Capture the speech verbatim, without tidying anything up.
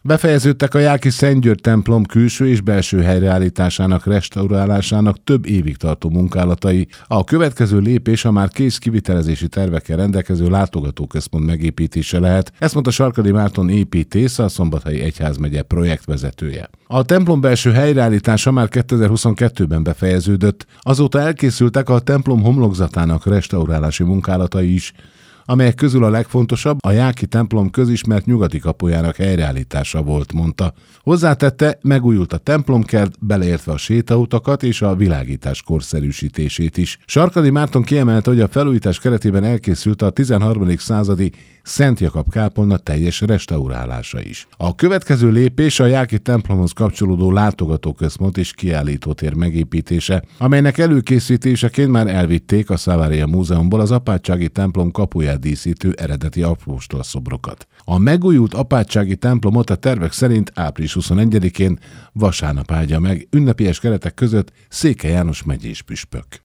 Befejeződtek a Jáki Szent György templom külső és belső helyreállításának, restaurálásának több évig tartó munkálatai. A következő lépés a már kész kivitelezési tervekkel rendelkező látogatóközpont megépítése lehet, ezt mondta Sarkadi Márton építész, a Szombathelyi Egyházmegye projektvezetője. A templom belső helyreállítása már kétezer-huszonkettőben befejeződött, azóta elkészültek a templom homlokzatának restaurálási munkálatai is, amelyek közül a legfontosabb a Jáki templom közismert nyugati kapujának helyreállítása volt, mondta. Hozzátette, megújult a templomkert, beleértve a sétautakat és a világítás korszerűsítését is. Sarkadi Márton kiemelte, hogy a felújítás keretében elkészült a tizenharmadik századi Szent Jakab kápolna teljes restaurálása is. A következő lépés a Jáki templomhoz kapcsolódó látogatóközpont és kiállítótér megépítése, amelynek előkészítéseként már elvitték a Savaria Múzeumból az apátsági templom kapuját díszítő eredeti apostolszobrokat. A megújult apátsági templomot a tervek szerint április huszonegyedikén vasárnap áldja meg ünnepélyes keretek között Székely János megyés püspök.